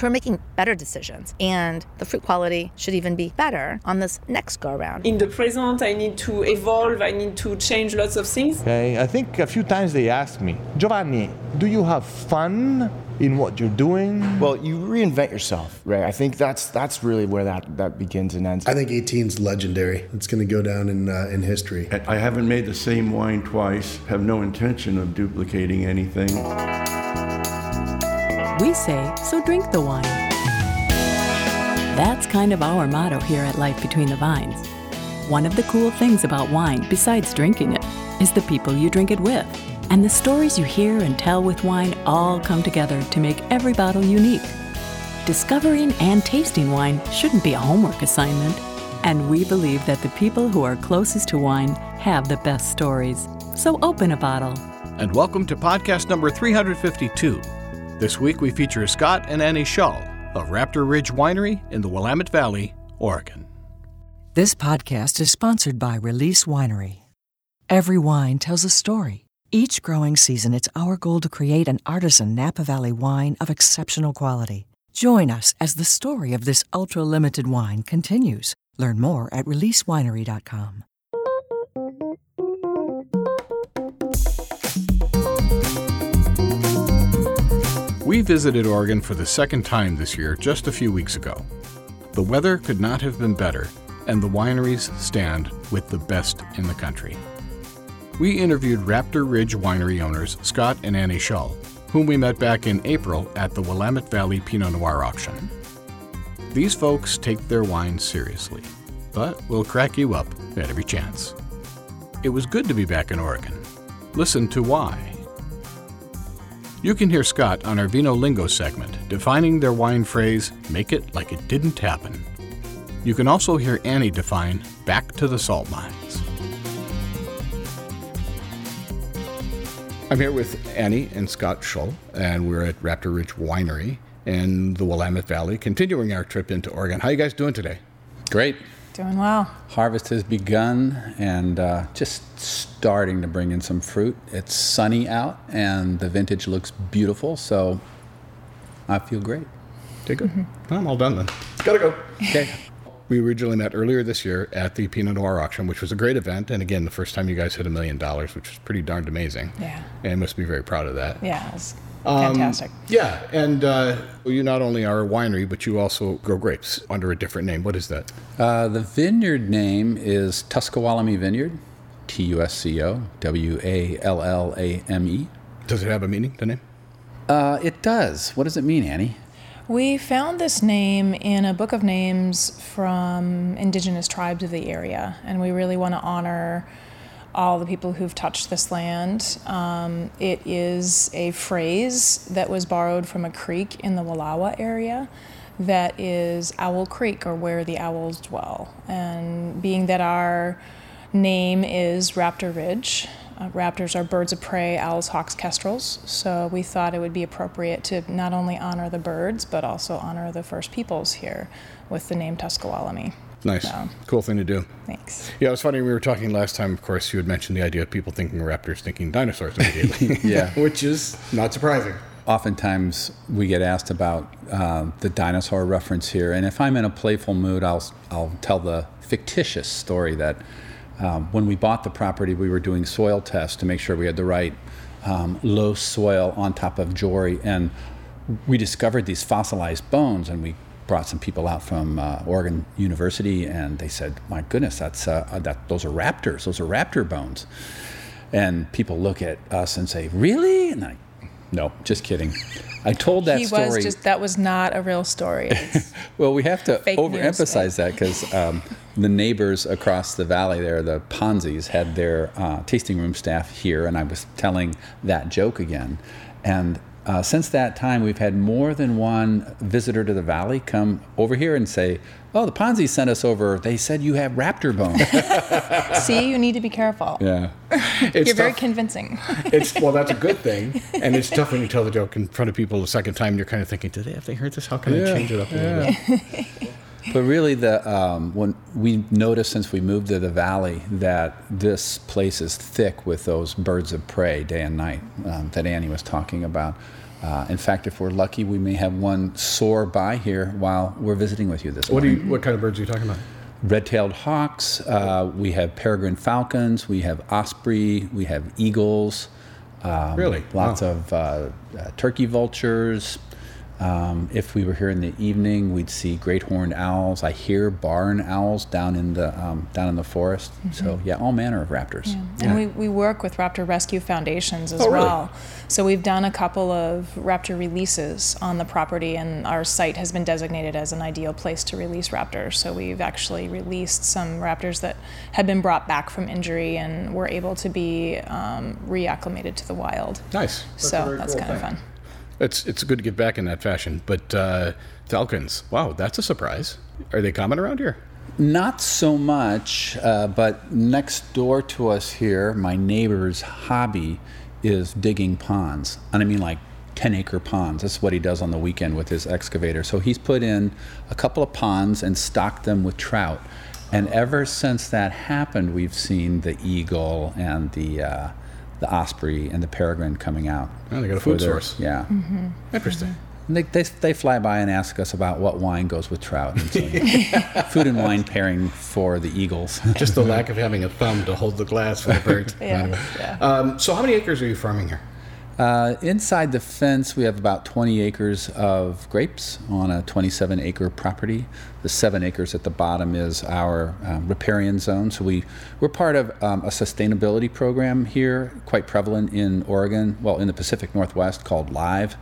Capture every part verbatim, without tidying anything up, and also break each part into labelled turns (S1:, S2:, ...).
S1: So we're making better decisions, and the fruit quality should even be better on this next go-around.
S2: In the present, I need to evolve, I need to change lots of things.
S3: Okay, I think a few times they asked me, Giovanni, do you have fun in what you're doing?
S4: Well, you reinvent yourself, right? I think that's that's really where that, that begins and ends.
S5: I think eighteen's legendary. It's going to go down in uh, in history.
S6: I haven't made the same wine twice, have no intention of duplicating anything.
S7: We say, so drink the wine. That's kind of our motto here at Life Between the Vines. One of the cool things about wine, besides drinking it, is the people you drink it with. And the stories you hear and tell with wine all come together to make every bottle unique. Discovering and tasting wine shouldn't be a homework assignment. And we believe that the people who are closest to wine have the best stories. So open a bottle.
S8: And welcome to podcast number three hundred fifty-two. This week we feature Scott and Annie Shull of Raptor Ridge Winery in the Willamette Valley, Oregon.
S9: This podcast is sponsored by Release Winery. Every wine tells a story. Each growing season, it's our goal to create an artisan Napa Valley wine of exceptional quality. Join us as the story of this ultra-limited wine continues. Learn more at release winery dot com.
S8: We visited Oregon for the second time this year just a few weeks ago. The weather could not have been better, and the wineries stand with the best in the country. We interviewed Raptor Ridge Winery owners Scott and Annie Shull, whom we met back in April at the Willamette Valley Pinot Noir auction. These folks take their wine seriously, but will crack you up at every chance. It was good to be back in Oregon. Listen to why. You can hear Scott on our Vino Lingo segment, defining their wine phrase, make it like it didn't happen. You can also hear Annie define back to the salt mines. I'm here with Annie and Scott Shull, and we're at Raptor Ridge Winery in the Willamette Valley, continuing our trip into Oregon. How are you guys doing today?
S10: Great.
S11: Doing well.
S10: Harvest has begun and uh, just starting to bring in some fruit. It's sunny out and the vintage looks beautiful, so I feel great.
S8: Okay, good. Mm-hmm. I'm all done then.
S10: Gotta go.
S8: Okay. We originally met earlier this year at the Pinot Noir auction, which was a great event. And again, the first time you guys hit a million dollars, which was pretty darned amazing.
S11: Yeah.
S8: And must be very proud of that.
S11: Yeah, it was
S8: um,
S11: fantastic.
S8: Yeah. And uh, you not only are a winery, but you also grow grapes under a different name. What is that?
S10: Uh, the vineyard name is Tuscawallame Vineyard, T U S C O W A L L A M E.
S8: Does it have a meaning, the name?
S10: Uh, it does. What does it mean, Annie?
S11: We found this name in a book of names from indigenous tribes of the area, and we really want to honor all the people who've touched this land. Um, it is a phrase that was borrowed from a creek in the Wallowa area that is Owl Creek, or where the owls dwell. And being that our name is Raptor Ridge, Uh, raptors are birds of prey, owls, hawks, kestrels. So we thought it would be appropriate to not only honor the birds, but also honor the first peoples here with the name Tuscawallame.
S8: Nice. So, cool thing to do.
S11: Thanks.
S8: Yeah, it was funny. We were talking last time, of course, you had mentioned the idea of people thinking raptors, thinking dinosaurs immediately.
S10: Yeah.
S8: Which is not surprising.
S10: Oftentimes we get asked about uh, the dinosaur reference here. And if I'm in a playful mood, I'll, I'll tell the fictitious story that Um, when we bought the property, we were doing soil tests to make sure we had the right um, low soil on top of Jory, and we discovered these fossilized bones, and we brought some people out from uh, Oregon University, and they said, my goodness, that's uh, that those are raptors, those are raptor bones. And people look at us and say, really? And I, no, just kidding. I told that
S11: he
S10: story.
S11: Was just, that was not a real story.
S10: Well, we have to
S11: Fake
S10: overemphasize
S11: news.
S10: that because um, the neighbors across the valley there, the Ponzis, had their uh, tasting room staff here, and I was telling that joke again. And uh, since that time, we've had more than one visitor to the valley come over here and say, oh, the Ponzis sent us over. They said you have raptor bones.
S11: See, you need to be careful.
S10: Yeah.
S11: It's You're very
S8: tough.
S11: convincing.
S8: It's well, that's a good thing. And it's tough when you tell the joke in front of people the second time. You're kind of thinking, did they have they heard this? How can
S10: Yeah.
S8: I change it up a
S10: Yeah.
S8: little bit?
S10: But really, the um, when we noticed since we moved to the valley that this place is thick with those birds of prey day and night um, that Annie was talking about. Uh, in fact, if we're lucky, we may have one soar by here while we're visiting with you this
S12: What do
S10: morning.
S12: you? What kind of birds are you talking about?
S10: Red-tailed hawks, uh, we have peregrine falcons, we have osprey, we have eagles. Um,
S12: Really?
S10: Lots
S12: Wow.
S10: of uh, uh, turkey vultures. Um, if we were here in the evening, we'd see great horned owls. I hear barn owls down in the um, down in the forest.
S11: Mm-hmm.
S10: So yeah, all manner of raptors.
S11: Yeah. And we, we work with Raptor Rescue Foundations as
S12: Oh, really?
S11: well. So we've done a couple of raptor releases on the property, and our site has been designated as an ideal place to release raptors. So we've actually released some raptors that had been brought back from injury and were able to be um, reacclimated to the wild.
S12: Nice.
S11: So that's kind of fun.
S12: It's it's good to get back in that fashion. But uh, falcons, wow, that's a surprise. Are they common around here?
S10: Not so much, uh, but next door to us here, my neighbor's hobby is digging ponds. And I mean like ten acre ponds. That's what he does on the weekend with his excavator. So he's put in a couple of ponds and stocked them with trout. And ever since that happened, we've seen the eagle and the uh, the osprey and the peregrine coming out.
S12: Oh, they got a
S10: for
S12: food
S10: their-
S12: source.
S10: Yeah.
S11: Mm-hmm.
S12: Interesting.
S10: And They, they, they fly by and ask us about what wine goes with trout. And so food and wine pairing for the eagles.
S12: Just the lack of having a thumb to hold the glass for the birds.
S11: Yeah, yeah.
S12: Um, so how many acres are you farming here?
S10: Uh, inside the fence, we have about twenty acres of grapes on a twenty-seven acre property. The seven acres at the bottom is our um, riparian zone. So we, we're part of um, a sustainability program here, quite prevalent in Oregon, well, in the Pacific Northwest, called LIVE.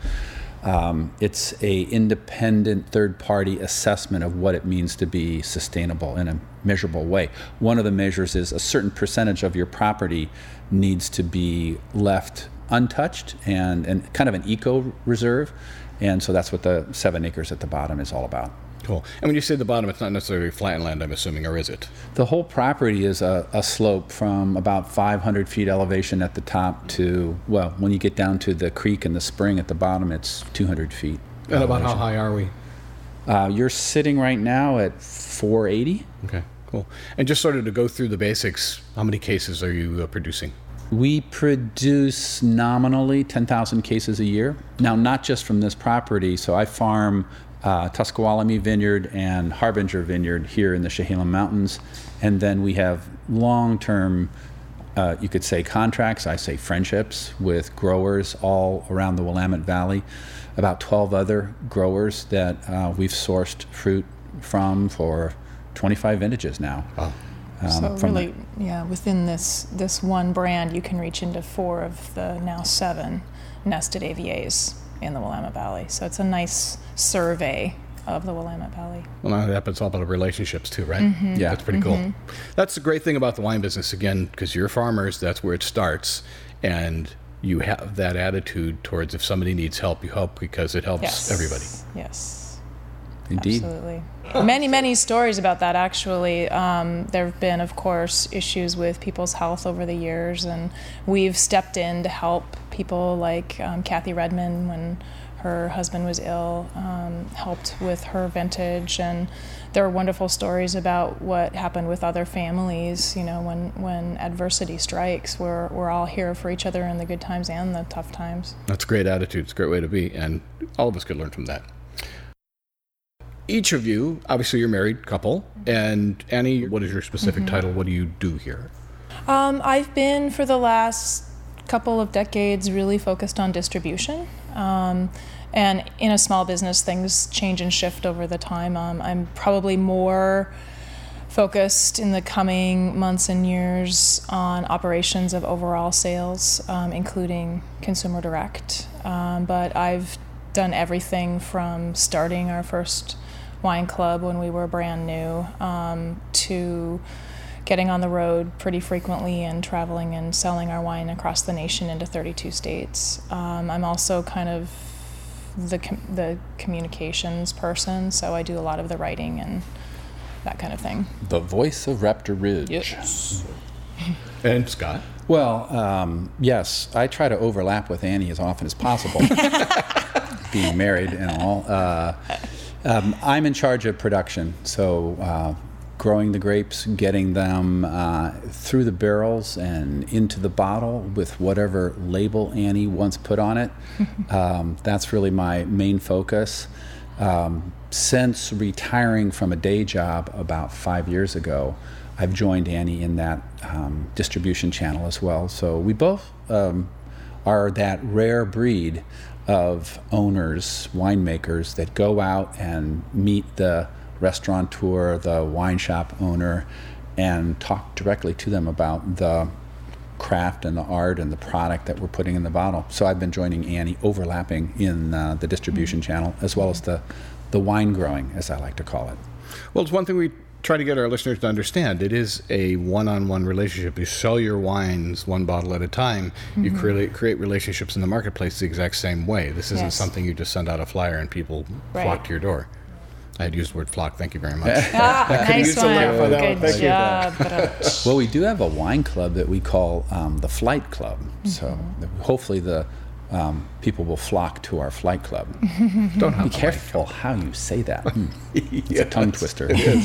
S10: Um, it's a independent third-party assessment of what it means to be sustainable in a measurable way. One of the measures is a certain percentage of your property needs to be left untouched and, and kind of an eco reserve. And so that's what the seven acres at the bottom is all about.
S12: Cool. And when you say the bottom, it's not necessarily flat land, I'm assuming, or is it?
S10: The whole property is a, a slope from about five hundred feet elevation at the top to, well, when you get down to the creek and the spring at the bottom, it's two hundred feet.
S12: And about how
S10: elevation.
S12: high are we?
S10: Uh, you're sitting right now at four eighty.
S12: Okay, cool. And just sort of to go through the basics, how many cases are you uh, producing?
S10: We produce nominally ten thousand cases a year. Now, not just from this property. So I farm uh, Tuscaloosa Vineyard and Harbinger Vineyard here in the Chehalem Mountains. And then we have long-term, uh, you could say contracts, I say friendships with growers all around the Willamette Valley. About twelve other growers that uh, we've sourced fruit from for twenty-five vintages now.
S12: Wow.
S10: Um,
S11: So
S10: from
S11: really, yeah, within this this one brand, you can reach into four of the now seven nested A V As in the Willamette Valley. So it's a nice survey of the Willamette Valley.
S12: Well, now that happens all about relationships too, right?
S11: Mhm.
S10: Yeah.
S12: That's pretty cool. That's the great thing about the wine business, again, because you're farmers, that's where it starts. And you have that attitude towards if somebody needs help, you help because it helps
S11: Yes.
S12: everybody.
S11: Yes.
S10: Indeed.
S11: Absolutely. Many, many stories about that, actually. Um, there have been, of course, issues with people's health over the years, and we've stepped in to help people like um, Kathy Redmond when her husband was ill, um, helped with her vintage, and there are wonderful stories about what happened with other families, you know, when, when adversity strikes. We're, we're all here for each other in the good times and the tough times.
S12: That's a great attitude. It's a great way to be. And all of us could learn from that. Each of you, obviously you're a married couple. And Annie, what is your specific
S11: Mhm.
S12: title? What do you do here?
S11: Um, I've been, for the last couple of decades, really focused on distribution. Um, and in a small business, things change and shift over the time. Um, I'm probably more focused in the coming months and years on operations of overall sales, um, including consumer direct. Um, but I've done everything from starting our first wine club when we were brand new um, to getting on the road pretty frequently and traveling and selling our wine across the nation into thirty-two states. Um, I'm also kind of the com- the communications person, so I do a lot of the writing and that kind of thing.
S10: The voice of Raptor Ridge.
S11: Yes.
S12: And Scott?
S10: Well, um, yes, I try to overlap with Annie as often as possible, being married and all. Uh, um, I'm in charge of production, so uh, growing the grapes, getting them uh, through the barrels and into the bottle with whatever label Annie wants put on it. um, that's really my main focus. Um, since retiring from a day job about five years ago, I've joined Annie in that um, distribution channel as well. So we both um, are that rare breed of owners, winemakers that go out and meet the restaurateur, the wine shop owner, and talk directly to them about the craft and the art and the product that we're putting in the bottle. So I've been joining Annie, overlapping in uh, the distribution mm-hmm. channel, as well as the, the wine growing, as I like to call it.
S12: Well, it's one thing we try to get our listeners to understand. It is a one-on-one relationship. You sell your wines one bottle at a time. Mm-hmm. You create create relationships in the marketplace the exact same way. This isn't yes. something you just send out a flyer and people right. flock to your door. I had used the word flock. Thank you very much.
S11: Ah, nice one. Good
S10: Thank
S11: job.
S10: Well, we do have a wine club that we call um, the Flight Club. Mm-hmm. So hopefully the um, people will flock to our Flight Club.
S12: Don't
S10: be careful how you say that. Mm. It's
S12: yes.
S10: a tongue twister.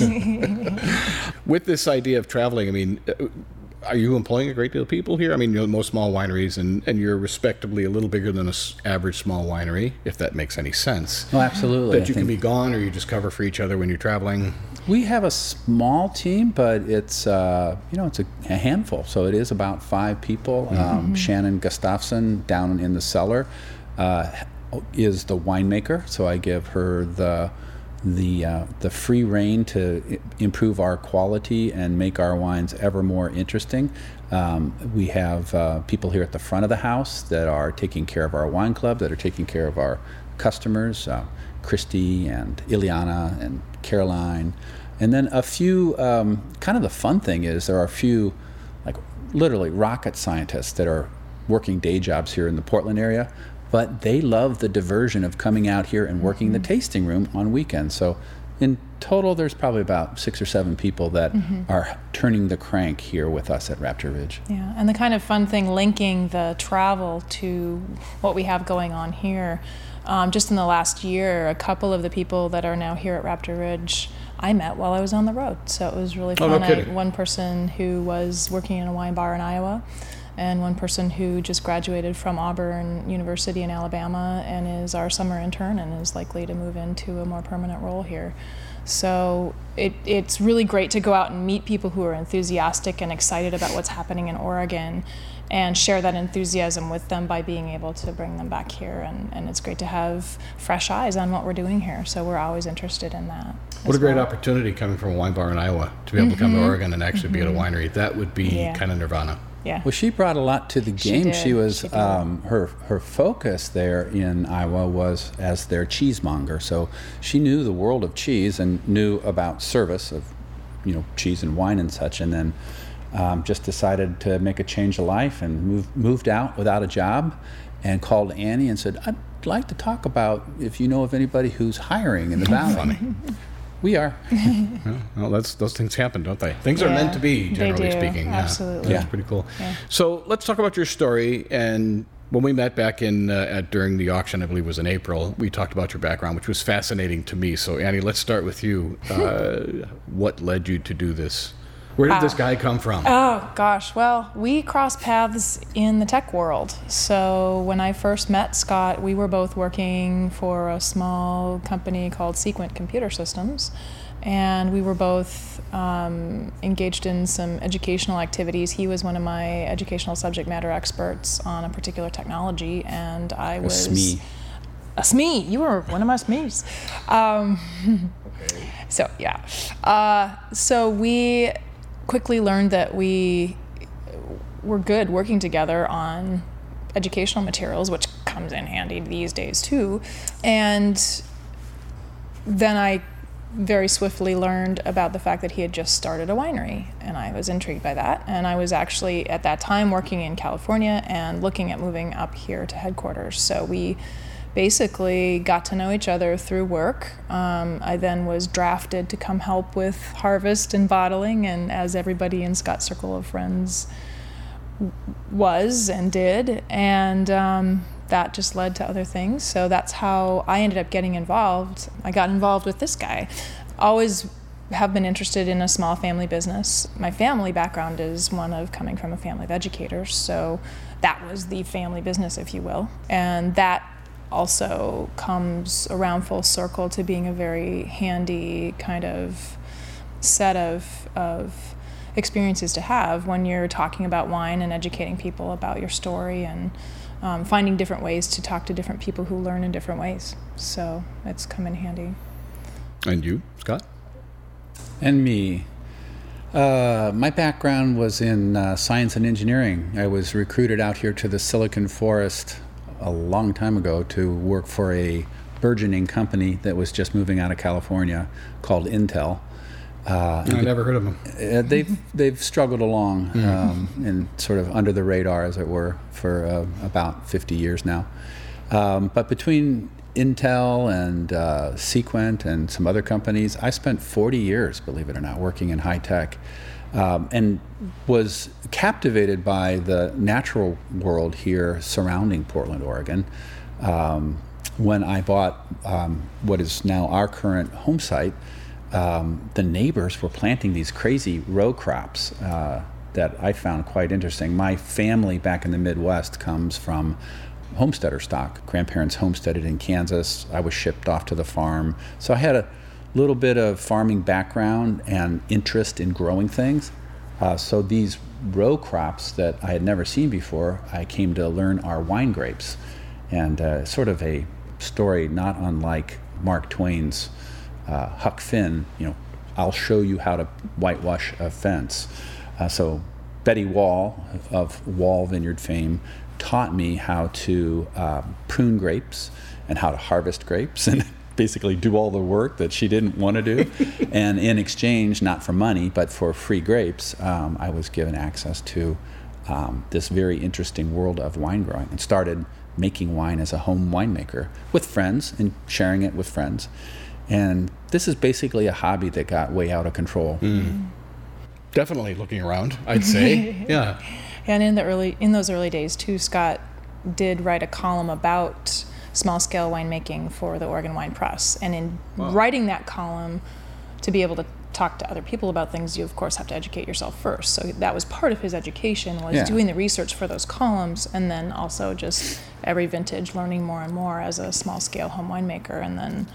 S12: With this idea of traveling, I mean, are you employing a great deal of people here? I mean, you know, most small wineries, and, and you're respectably a little bigger than an average small winery, if that makes any sense.
S10: Oh, absolutely.
S12: That you can be gone, or you just cover for each other when you're traveling.
S10: We have a small team, but it's uh, you know it's a, a handful. So it is about five people. Mm-hmm. Um, Shannon Gustafson down in the cellar uh, is the winemaker, so I give her the the uh, the free rein to I- improve our quality and make our wines ever more interesting. Um, we have uh, people here at the front of the house that are taking care of our wine club, that are taking care of our customers, uh, Christy and Ileana and Caroline. And then a few, um, kind of the fun thing is there are a few, like literally rocket scientists that are working day jobs here in the Portland area, but they love the diversion of coming out here and working mm-hmm. the tasting room on weekends. So in total, there's probably about six or seven people that mm-hmm. are turning the crank here with us at Raptor Ridge.
S11: Yeah, and the kind of fun thing linking the travel to what we have going on here. Um, just in the last year, a couple of the people that are now here at Raptor Ridge I met while I was on the road. So it was really fun.
S12: Oh, no kidding.
S11: I, one person who was working in a wine bar in Iowa, and one person who just graduated from Auburn University in Alabama and is our summer intern and is likely to move into a more permanent role here. So it, it's really great to go out and meet people who are enthusiastic and excited about what's happening in Oregon and share that enthusiasm with them by being able to bring them back here. And, and it's great to have fresh eyes on what we're doing here. So we're always interested in that.
S12: What a great well. opportunity coming from a wine bar in Iowa to be able mm-hmm. to come to Oregon and actually mm-hmm. be at a winery. That would be yeah. kind of nirvana.
S11: Yeah.
S10: Well, she brought a lot to the game.
S11: She,
S10: she was
S11: she
S10: um, her her focus there in Iowa was as their cheesemonger. So she knew the world of cheese and knew about service of, you know, cheese and wine and such. And then um, just decided to make a change of life and moved moved out without a job, and called Annie and said, "I'd like to talk about if you know of anybody who's hiring in the Valley."
S12: Funny. We are. well, well, that's those things happen, don't they? Things yeah, are meant to be, generally speaking.
S11: Absolutely.
S12: Yeah, that's pretty cool. Yeah. So let's talk about your story. And when we met back in uh, at during the auction, I believe it was in April, we talked about your background, which was fascinating to me. So Annie, let's start with you. Uh, what led you to do this? Where did uh, this guy come from?
S11: Oh, gosh. Well, we crossed paths in the tech world. So when I first met Scott, we were both working for a small company called Sequent Computer Systems. And we were both um, engaged in some educational activities. He was one of my educational subject matter experts on a particular technology, and I was...
S10: A S M E.
S11: A S M E. You were one of my S M Es. Um, okay. So, yeah. Uh, so we... quickly learned that we were good working together on educational materials, which comes in handy these days too. And then I very swiftly learned about the fact that he had just started a winery, and I was intrigued by that. And I was actually at that time working in California and looking at moving up here to headquarters. So we basically got to know each other through work. Um, I then was drafted to come help with harvest and bottling, and as everybody in Scott's circle of friends was and did, and um, that just led to other things. So that's how I ended up getting involved. I got involved with this guy. Always have been interested in a small family business. My family background is one of coming from a family of educators, so that was the family business, if you will. And that also comes around full circle to being a very handy kind of set of, of experiences to have when you're talking about wine and educating people about your story and um, finding different ways to talk to different people who learn in different ways. So it's come in handy.
S12: And you, Scott?
S10: And me. Uh, my background was in uh, science and engineering. I was recruited out here to the Silicon Forest a long time ago to work for a burgeoning company that was just moving out of California called Intel. Uh,
S12: I never heard of them.
S10: Uh, they've they've struggled along um, and sort of under the radar, as it were, for uh, about fifty years now. Um, but between Intel and uh, Sequent and some other companies, I spent forty years, believe it or not, working in high tech, um, and was captivated by the natural world here surrounding Portland, Oregon. Um, when I bought um, what is now our current home site, um, the neighbors were planting these crazy row crops uh, that I found quite interesting. My family back in the Midwest comes from homesteader stock. Grandparents homesteaded in Kansas. I was shipped off to the farm. So I had a little bit of farming background and interest in growing things. Uh, so these row crops that I had never seen before, I came to learn are wine grapes. And uh, sort of a story not unlike Mark Twain's uh, Huck Finn, you know, I'll show you how to whitewash a fence. Uh, so Betty Wall of Wall Vineyard fame taught me how to uh, prune grapes and how to harvest grapes and basically do all the work that she didn't want to do. And in exchange, not for money, but for free grapes, um, I was given access to um, this very interesting world of wine growing and started making wine as a home winemaker with friends and sharing it with friends. And this is basically a hobby that got way out of control.
S12: Mm. Definitely looking around, I'd say. Yeah.
S11: And in the early, in those early days too, Scott did write a column about small-scale winemaking for the Oregon Wine Press. And in wow. writing that column, to be able to talk to other people about things, you of course have to educate yourself first. So that was part of his education, was yeah. doing the research for those columns, and then also just every vintage learning more and more as a small-scale home winemaker. And then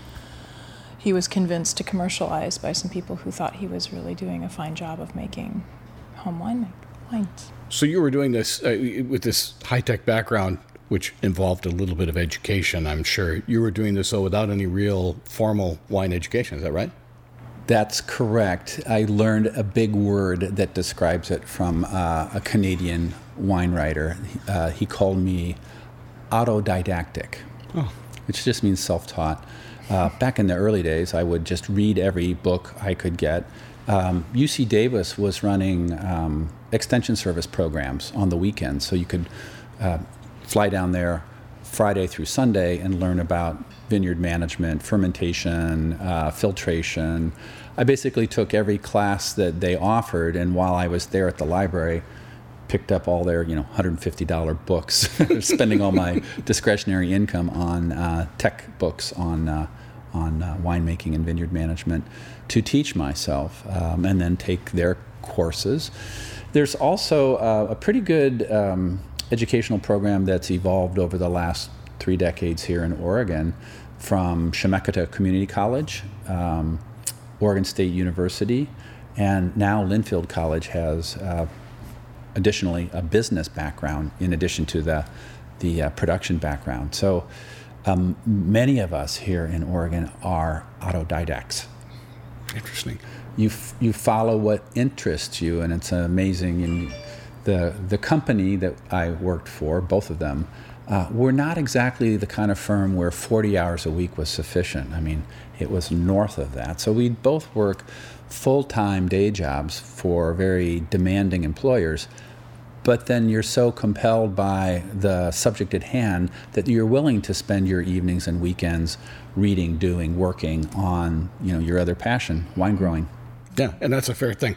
S11: he was convinced to commercialize by some people who thought he was really doing a fine job of making home wine wines.
S12: So you were doing this uh, with this high-tech background, which involved a little bit of education, I'm sure. You were doing this, though, without any real formal wine education. Is that right?
S10: That's correct. I learned a big word that describes it from uh, a Canadian wine writer. Uh, he called me autodidactic, oh. which just means self-taught. Uh, back in the early days, I would just read every book I could get. Um, U C Davis was running um, extension service programs on the weekends, so you could uh, fly down there Friday through Sunday and learn about vineyard management, fermentation, uh, filtration. I basically took every class that they offered, and while I was there at the library, picked up all their, you know, one hundred fifty dollars books, spending all my discretionary income on uh, tech books on uh, on uh, winemaking and vineyard management to teach myself, um, and then take their courses. There's also uh, a pretty good um, educational program that's evolved over the last three decades here in Oregon, from Chemeketa Community College, um, Oregon State University, and now Linfield College has uh, additionally a business background in addition to the the uh, production background. So um, many of us here in Oregon are autodidacts.
S12: Interesting.
S10: You f- you follow what interests you, and it's amazing. And the the company that I worked for, both of them, uh, were not exactly the kind of firm where forty hours a week was sufficient. I mean, it was north of that. So we'd both work full-time day jobs for very demanding employers, but then you're so compelled by the subject at hand that you're willing to spend your evenings and weekends reading, doing, working on, you know, your other passion, wine growing.
S12: Yeah, and that's a fair thing.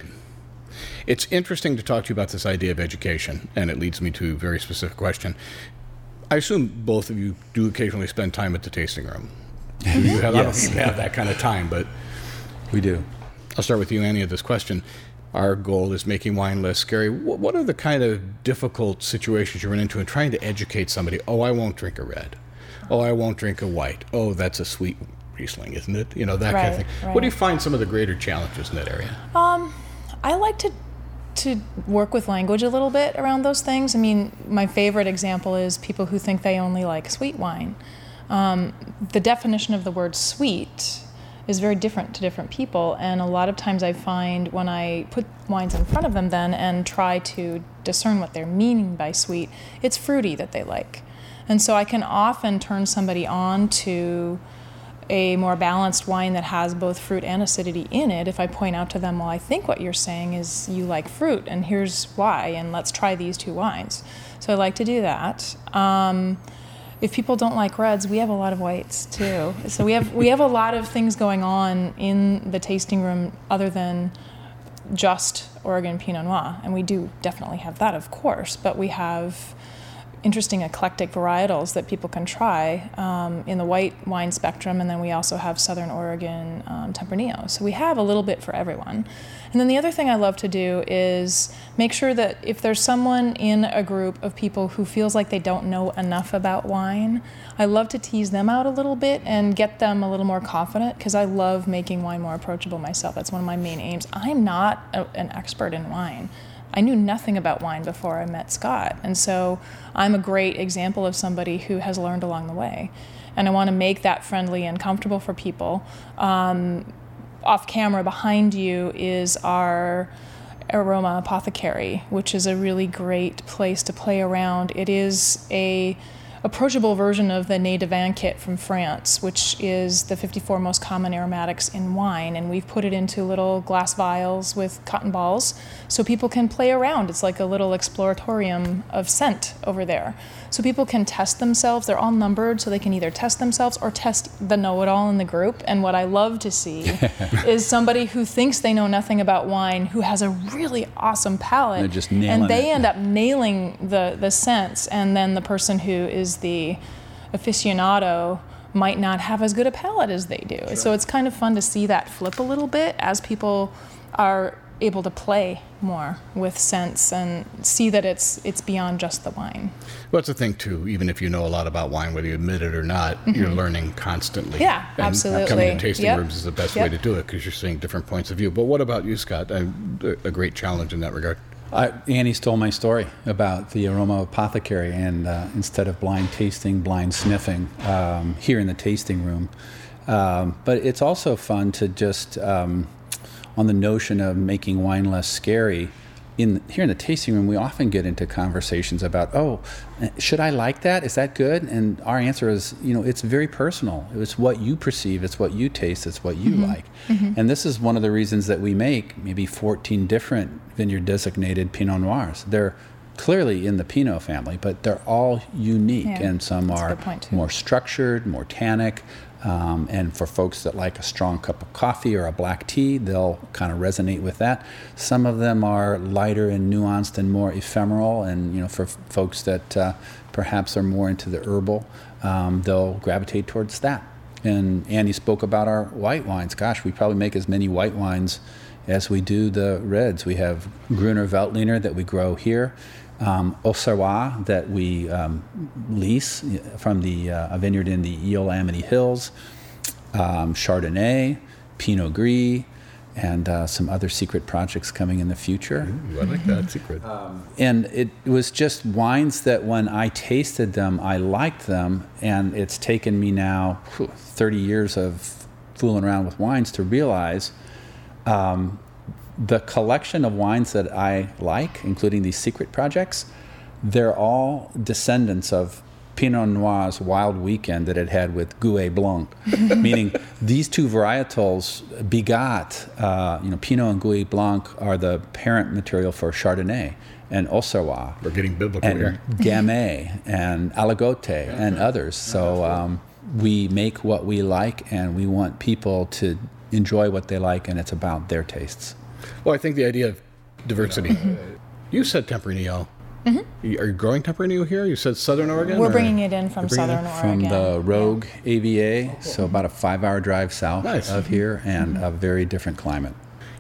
S12: It's interesting to talk to you about this idea of education, and it leads me to a very specific question. I assume both of you do occasionally spend time at the tasting room. You have,
S10: Yes.
S12: I don't have that kind of time, but
S10: we do.
S12: I'll start with you, Annie, of this question. Our goal is making wine less scary. What are the kind of difficult situations you run into in trying to educate somebody? Oh, I won't drink a red. Oh, I won't drink a white. Oh, that's a sweet Riesling, isn't it? You know, that
S11: right,
S12: kind of thing.
S11: Right.
S12: What do you find some of the greater challenges in that area?
S11: Um, I like to to work with language a little bit around those things. I mean, my favorite example is people who think they only like sweet wine. Um, the definition of the word sweet is very different to different people, and a lot of times I find when I put wines in front of them then and try to discern what they're meaning by sweet, it's fruity that they like. And so I can often turn somebody on to a more balanced wine that has both fruit and acidity in it if I point out to them, well, I think what you're saying is you like fruit, and here's why, and let's try these two wines. So I like to do that. Um, If people don't like reds, we have a lot of whites too. So we have we have a lot of things going on in the tasting room other than just Oregon Pinot Noir, and we do definitely have that, of course. But we have interesting eclectic varietals that people can try um, in the white wine spectrum, and then we also have Southern Oregon um, Tempranillo. So we have a little bit for everyone. And then the other thing I love to do is make sure that if there's someone in a group of people who feels like they don't know enough about wine, I love to tease them out a little bit and get them a little more confident, because I love making wine more approachable myself. That's one of my main aims. I'm not a, an expert in wine. I knew nothing about wine before I met Scott, and so I'm a great example of somebody who has learned along the way. And I want to make that friendly and comfortable for people. Um, off camera behind you is our Aroma Apothecary, which is a really great place to play around. It is a approachable version of the Nez de Vin kit from France, which is the fifty-four most common aromatics in wine, and we've put it into little glass vials with cotton balls so people can play around. It's like a little exploratorium of scent over there. So people can test themselves. They're all numbered, so they can either test themselves or test the know-it-all in the group. And what I love to see is somebody who thinks they know nothing about wine, who has a really awesome palate,
S10: They're just nailing
S11: and they
S10: it.
S11: end up nailing the, the scents, and then the person who is the aficionado might not have as good a palate as they do. Sure. So it's kind of fun to see that flip a little bit as people are able to play more with scents and see that it's it's beyond just the wine.
S12: Well, that's the thing, too. Even if you know a lot about wine, whether you admit it or not, mm-hmm. you're learning constantly.
S11: Yeah,
S12: and
S11: absolutely.
S12: Coming in tasting
S11: yep.
S12: rooms is the best
S11: yep.
S12: way to do it, because you're seeing different points of view. But what about you, Scott? A, a great challenge in that regard.
S10: Uh, Annie stole my story about the Aroma Apothecary, and uh, instead of blind tasting, blind sniffing um, here in the tasting room. Um, but it's also fun to just, um, on the notion of making wine less scary, in here in the tasting room, we often get into conversations about, oh, should I like that? Is that good? And our answer is, you know, it's very personal. It's what you perceive. It's what you taste. It's what you mm-hmm. like. Mm-hmm. And this is one of the reasons that we make maybe fourteen different vineyard-designated Pinot Noirs. They're clearly in the Pinot family, but they're all unique,
S11: yeah,
S10: and some are more structured, more tannic. Um, and for folks that like a strong cup of coffee or a black tea, they'll kind of resonate with that. Some of them are lighter and nuanced and more ephemeral, and you know, for f- folks that uh, perhaps are more into the herbal, um, they'll gravitate towards that. And Andy spoke about our white wines. Gosh, we probably make as many white wines as we do the reds. We have Gruner Veltliner that we grow here. Um, Auxerrois that we um, lease from the uh, a vineyard in the Isle Amity Hills, um, Chardonnay, Pinot Gris, and uh, some other secret projects coming in the future.
S12: Ooh, I like that, secret.
S10: Um, and it was just wines that when I tasted them, I liked them, and it's taken me now whew, thirty years of fooling around with wines to realize um, the collection of wines that I like, including these secret projects, they're all descendants of Pinot Noir's wild weekend that it had with Gouais Blanc, meaning these two varietals begot, uh, you know, Pinot and Gouais Blanc are the parent material for Chardonnay and Auxerrois.
S12: We're getting biblical
S10: and
S12: here.
S10: Gamay and Aligote and others. So um, we make what we like, and we want people to enjoy what they like, and it's about their tastes.
S12: Well, I think the idea of diversity. Mm-hmm. You said Tempranillo. Mm-hmm. Are you growing Tempranillo here? You said Southern Oregon?
S11: We're
S12: or?
S11: bringing it in from Southern Oregon.
S10: From the Rogue yeah. A V A, so about a five-hour drive south nice. of here, and mm-hmm. a very different climate.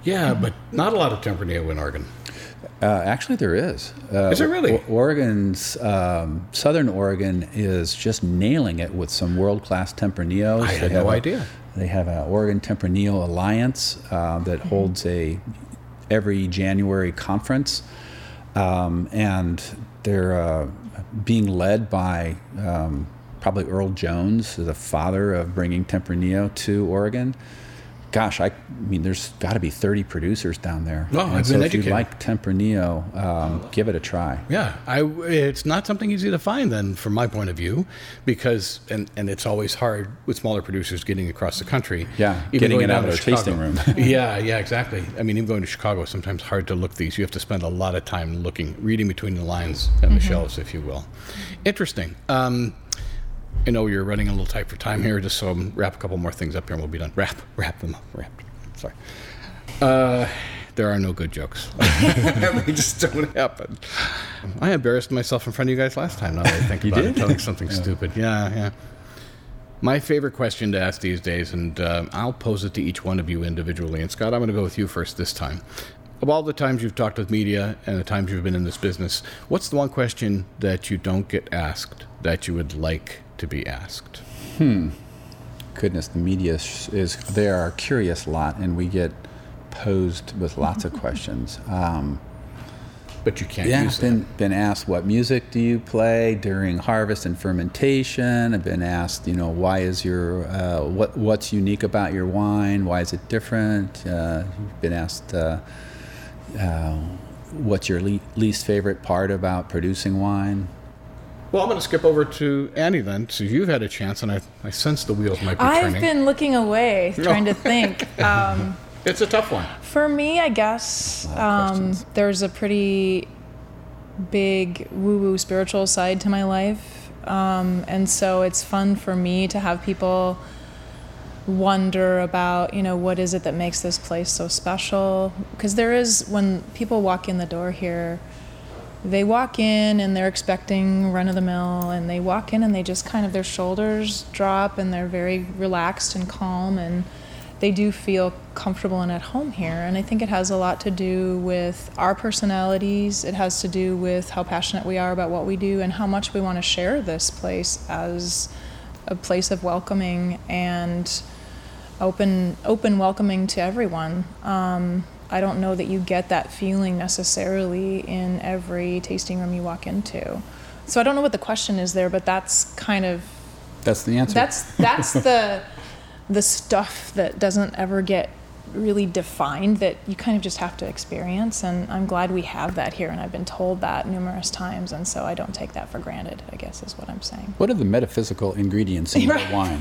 S12: Yeah, but not a lot of Tempranillo in Oregon.
S10: Uh, actually, there is. Uh,
S12: is there really?
S10: O- Oregon's, um, Southern Oregon is just nailing it with some world-class Tempranillos.
S12: I had
S10: They have
S12: no
S10: a-
S12: idea.
S10: They have an Oregon Tempranillo Alliance uh, that
S12: Mm-hmm.
S10: holds a every January conference, um, and they're uh, being led by um, probably Earl Jones, the father of bringing Tempranillo to Oregon. Gosh, I, I mean, there's got to be thirty producers down there.
S12: Oh,
S10: and
S12: I've
S10: so
S12: been
S10: if you
S12: educated.
S10: like Tempranillo, um, give it a try.
S12: Yeah, I, it's not something easy to find then, from my point of view, because, and, and it's always hard with smaller producers getting across the country.
S10: Yeah,
S12: Even
S10: getting
S12: going
S10: it out
S12: down
S10: of
S12: to
S10: their tasting room.
S12: yeah, yeah, exactly. I mean, even going to Chicago, it's sometimes hard to look these. You have to spend a lot of time looking, reading between the lines and the shelves, if you will. Interesting. Um, I know you're running a little tight for time here, just so I'll wrap a couple more things up here and we'll be done. Wrap, wrap them up, wrap. Sorry. Uh, there are no good jokes. They just don't happen. I embarrassed myself in front of you guys last time, now that I think
S10: You
S12: about
S10: did?
S12: it, telling something
S10: Yeah.
S12: stupid. Yeah, yeah. My favorite question to ask these days, and uh, I'll pose it to each one of you individually. And Scott, I'm going to go with you first this time. Of all the times you've talked with media and the times you've been in this business, what's the one question that you don't get asked that you would like to be asked?
S10: Hmm. Goodness, the media is, is they are a curious lot, and we get posed with lots of questions. Um,
S12: but you can't
S10: yeah,
S12: use
S10: I've been, been asked, what music do you play during harvest and fermentation? I've been asked, you know, why is your, uh, what what's unique about your wine? Why is it different? Uh, you've been asked, uh, uh, what's your le- least favorite part about producing wine?
S12: Well, I'm going to skip over to Annie then. So you've had a chance, and I, I sense the wheels might be
S11: I've
S12: turning.
S11: been looking away, trying to think. Um,
S12: it's a tough one.
S11: For me, I guess um, there's a pretty big woo-woo spiritual side to my life. Um, and so it's fun for me to have people wonder about, you know, what is it that makes this place so special? Because there is, when people walk in the door here, they walk in and they're expecting run-of-the-mill, and they walk in and they just kind of, their shoulders drop and they're very relaxed and calm, and they do feel comfortable and at home here. And I think it has a lot to do with our personalities. It has to do with how passionate we are about what we do and how much we want to share this place as a place of welcoming and open, open welcoming to everyone. Um, I don't know that you get that feeling necessarily in every tasting room you walk into. So I don't know what the question is there, but that's kind of
S10: That's the answer.
S11: that's that's the the stuff that doesn't ever get really defined, that you kind of just have to experience. And I'm glad we have that here, and I've been told that numerous times, and so I don't take that for granted, I guess is what I'm saying.
S10: What are the metaphysical ingredients in your wine?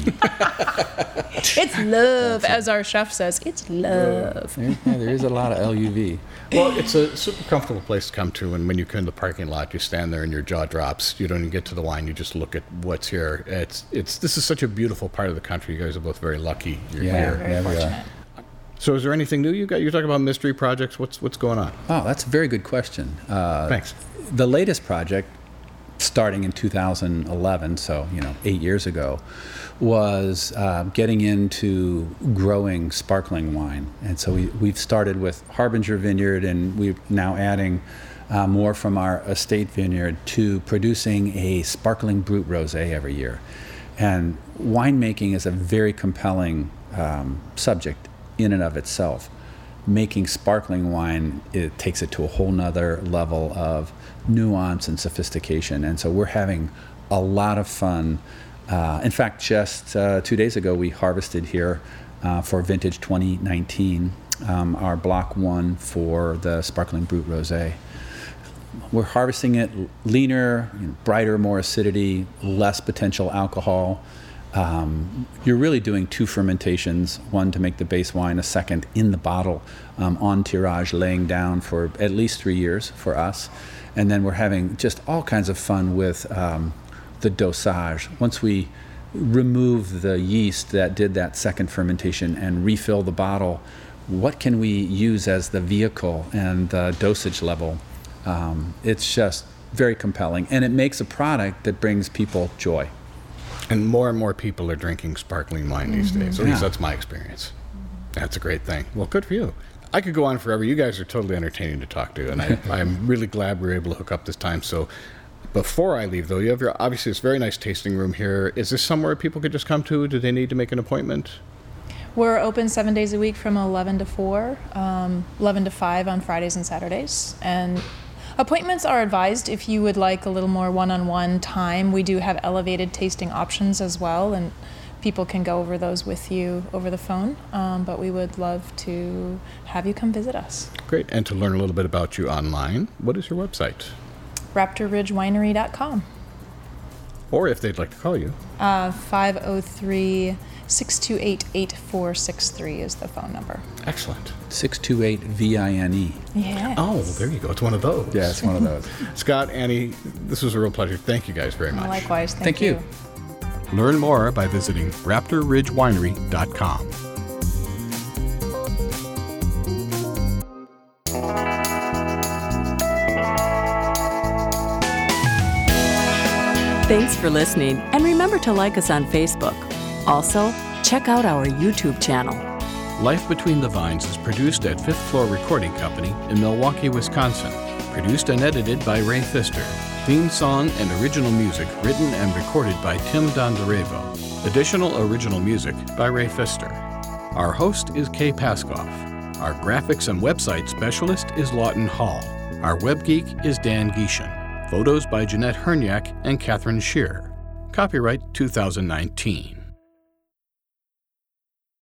S11: It's love, as our chef says. It's love.
S10: There, yeah, there is a lot of L U V.
S12: Well, it's a super comfortable place to come to, and when you come in the parking lot, you stand there and your jaw drops. You don't even get to the wine; you just look at what's here. It's it's this is such a beautiful part of the country. You guys are both very lucky. You're
S10: Yeah,
S12: here.
S10: very yeah, we fortunate.
S12: So, is there anything new you got? You're talking about mystery projects. What's what's going on?
S10: Oh, that's a very good question. Uh,
S12: Thanks.
S10: The latest project, starting in two thousand eleven, so you know, eight years ago, was uh, getting into growing sparkling wine. And so we, we've started with Harbinger Vineyard, and we're now adding uh, more from our estate vineyard to producing a sparkling Brut Rosé every year. And winemaking is a very compelling um, subject in and of itself. Making sparkling wine, it takes it to a whole nother level of nuance and sophistication. And so we're having a lot of fun. Uh, in fact, just uh, two days ago, we harvested here uh, for vintage twenty nineteen, um, our block one for the sparkling Brut Rosé. We're harvesting it leaner, you know, brighter, more acidity, less potential alcohol. Um, you're really doing two fermentations, one to make the base wine, a second in the bottle, um, on tirage, laying down for at least three years for us. And then we're having just all kinds of fun with um, the dosage. Once we remove the yeast that did that second fermentation and refill the bottle, what can we use as the vehicle and the dosage level? Um, it's just very compelling, and it makes a product that brings people joy.
S12: And more and more people are drinking sparkling wine these days. At
S10: Yeah.
S12: least that's my experience. That's a great thing. Well, good for you. I could go on forever. You guys are totally entertaining to talk to, and I, I'm really glad we were able to hook up this time. So before I leave, though, you have your, obviously this very nice tasting room here. Is this somewhere people could just come to? Do they need to make an appointment?
S11: We're open seven days a week from eleven to four, um, eleven to five on Fridays and Saturdays. And appointments are advised if you would like a little more one-on-one time. We do have elevated tasting options as well, and people can go over those with you over the phone. Um, but we would love to have you come visit us.
S12: Great. And to learn a little bit about you online, what is your website?
S11: raptor ridge winery dot com.
S12: Or if they'd like to call you.
S11: Uh, five oh three, six two eight, eight four six three is the phone number.
S12: Excellent.
S10: six two eight V I N E.
S11: Yeah.
S12: Oh, there you go. It's one of those.
S10: Yeah, it's one of those.
S12: Scott, Annie, this was a real pleasure. Thank you guys very much.
S11: Likewise. Thank,
S10: Thank
S11: you.
S10: you.
S8: Learn more by visiting raptor ridge winery dot com.
S7: Thanks for listening, and remember to like us on Facebook. Also, check out our YouTube channel.
S8: Life Between the Vines is produced at Fifth Floor Recording Company in Milwaukee, Wisconsin. Produced and edited by Ray Pfister. Theme song and original music written and recorded by Tim Dondarevo. Additional original music by Ray Pfister. Our host is Kay Paskoff. Our graphics and website specialist is Lawton Hall. Our web geek is Dan Gieshin. Photos by Jeanette Herniak and Catherine Shearer. Copyright two thousand nineteen.